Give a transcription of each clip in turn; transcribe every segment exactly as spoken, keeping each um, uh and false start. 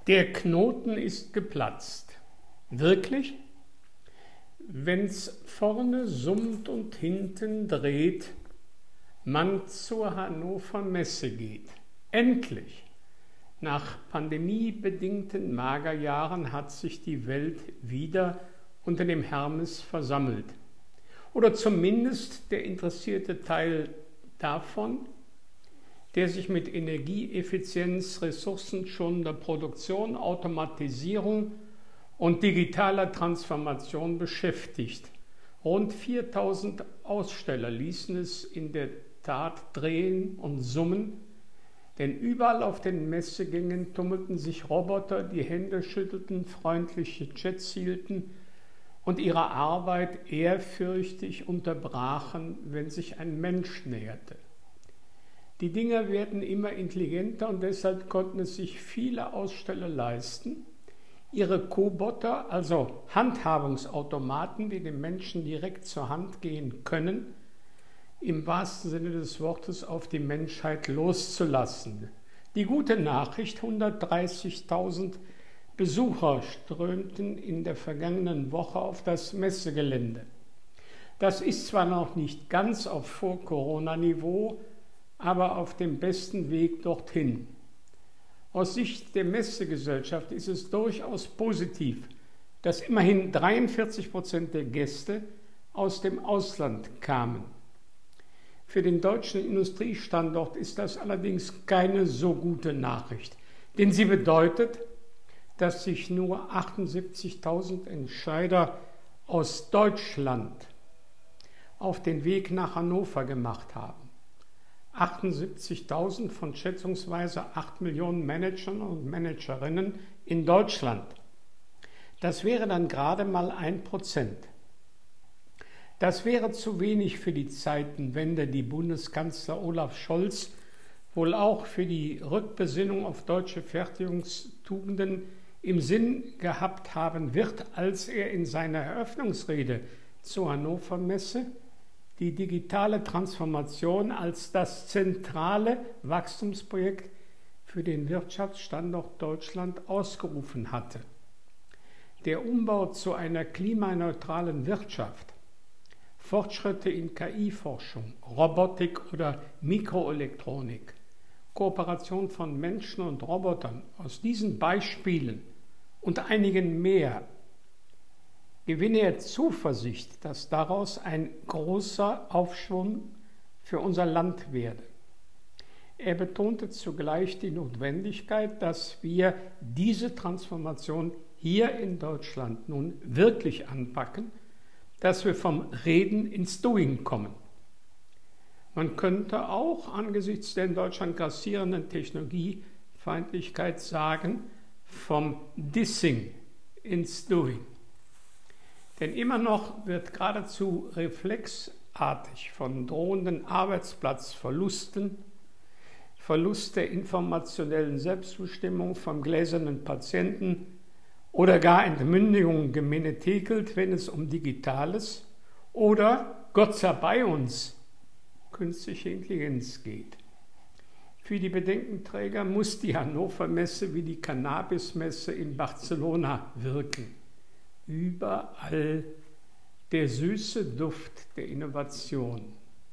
Der Knoten ist geplatzt. Wirklich? Wenn's vorne summt und hinten dreht, man zur Hannover Messe geht. Endlich! Nach pandemiebedingten Magerjahren hat sich die Welt wieder unter dem Hermes versammelt. Oder zumindest der interessierte Teil davon, der sich mit Energieeffizienz, ressourcenschonender Produktion, Automatisierung und digitaler Transformation beschäftigt. Rund viertausend Aussteller ließen es in der Tat drehen und summen, denn überall auf den Messegängen tummelten sich Roboter, die Hände schüttelten, freundliche Chats hielten und ihre Arbeit ehrfürchtig unterbrachen, wenn sich ein Mensch näherte. Die Dinger werden immer intelligenter und deshalb konnten es sich viele Aussteller leisten, ihre Coboter, also Handhabungsautomaten, die dem Menschen direkt zur Hand gehen können, im wahrsten Sinne des Wortes auf die Menschheit loszulassen. Die gute Nachricht: hundertdreißigtausend Besucher strömten in der vergangenen Woche auf das Messegelände. Das ist zwar noch nicht ganz auf Vor-Corona-Niveau, aber auf dem besten Weg dorthin. Aus Sicht der Messegesellschaft ist es durchaus positiv, dass immerhin dreiundvierzig Prozent der Gäste aus dem Ausland kamen. Für den deutschen Industriestandort ist das allerdings keine so gute Nachricht, denn sie bedeutet, dass sich nur achtundsiebzigtausend Entscheider aus Deutschland auf den Weg nach Hannover gemacht haben. achtundsiebzigtausend von schätzungsweise acht Millionen Managern und Managerinnen in Deutschland. Das wäre dann gerade mal ein Prozent. Das wäre zu wenig für die Zeitenwende, die Bundeskanzler Olaf Scholz wohl auch für die Rückbesinnung auf deutsche Fertigungstugenden im Sinn gehabt haben wird, als er in seiner Eröffnungsrede zur Hannover Messe die digitale Transformation als das zentrale Wachstumsprojekt für den Wirtschaftsstandort Deutschland ausgerufen hatte. Der Umbau zu einer klimaneutralen Wirtschaft, Fortschritte in K I-Forschung, Robotik oder Mikroelektronik, Kooperation von Menschen und Robotern, aus diesen Beispielen und einigen mehr gewinne er Zuversicht, dass daraus ein großer Aufschwung für unser Land werde. Er betonte zugleich die Notwendigkeit, dass wir diese Transformation hier in Deutschland nun wirklich anpacken, dass wir vom Reden ins Doing kommen. Man könnte auch angesichts der in Deutschland grassierenden Technologiefeindlichkeit sagen, vom Dissing ins Doing. Denn immer noch wird geradezu reflexartig von drohenden Arbeitsplatzverlusten, Verlust der informationellen Selbstbestimmung vom gläsernen Patienten oder gar Entmündigung gemenetekelt, wenn es um Digitales oder, Gott sei bei uns, künstliche Intelligenz geht. Für die Bedenkenträger muss die Hannover Messe wie die Cannabis-Messe in Barcelona wirken. Überall der süße Duft der Innovation.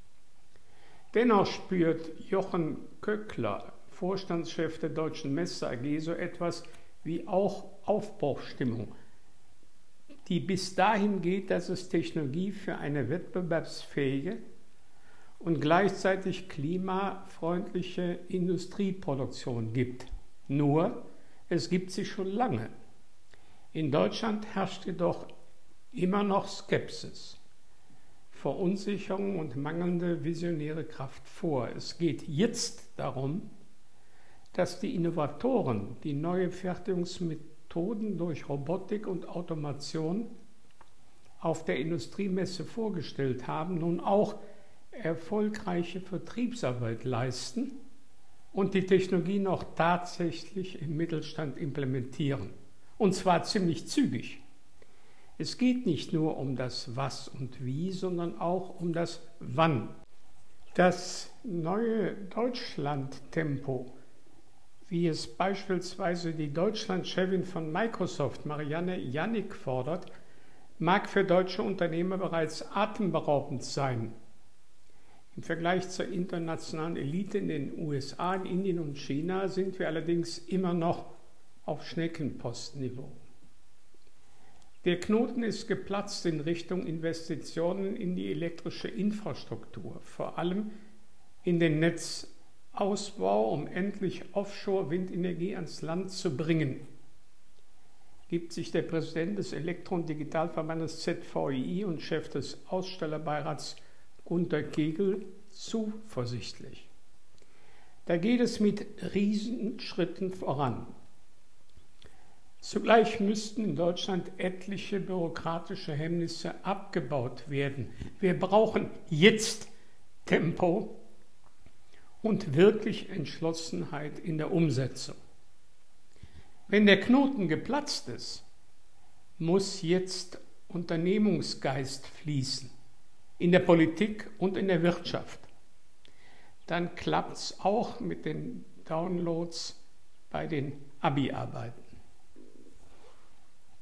Dennoch spürt Jochen Köckler, Vorstandschef der Deutschen Messe A G, so etwas wie auch Aufbruchsstimmung, die bis dahin geht, dass es Technologie für eine wettbewerbsfähige und gleichzeitig klimafreundliche Industrieproduktion gibt. Nur, es gibt sie schon lange. In Deutschland herrscht jedoch immer noch Skepsis, Verunsicherung und mangelnde visionäre Kraft vor. Es geht jetzt darum, dass die Innovatoren, die neue Fertigungsmethoden durch Robotik und Automation auf der Industriemesse vorgestellt haben, nun auch erfolgreiche Vertriebsarbeit leisten und die Technologie noch tatsächlich im Mittelstand implementieren. Und zwar ziemlich zügig. Es geht nicht nur um das Was und Wie, sondern auch um das Wann. Das neue Deutschland-Tempo wie es beispielsweise die Deutschlandchefin von Microsoft, Marianne Janik, fordert, mag für deutsche Unternehmer bereits atemberaubend sein. Im Vergleich zur internationalen Elite in den U S A, in Indien und China sind wir allerdings immer noch auf Schneckenpostniveau. Der Knoten ist geplatzt in Richtung Investitionen in die elektrische Infrastruktur, vor allem in den Netzausbau, um endlich Offshore-Windenergie ans Land zu bringen. Gibt sich der Präsident des Elektro- und Digitalverbandes Z V I I und Chef des Ausstellerbeirats Gunter Kegel zuversichtlich. Da geht es mit Riesenschritten voran. Zugleich müssten in Deutschland etliche bürokratische Hemmnisse abgebaut werden. Wir brauchen jetzt Tempo und wirklich Entschlossenheit in der Umsetzung. Wenn der Knoten geplatzt ist, muss jetzt Unternehmungsgeist fließen, in der Politik und in der Wirtschaft. Dann klappt es auch mit den Downloads bei den Abi-Arbeiten.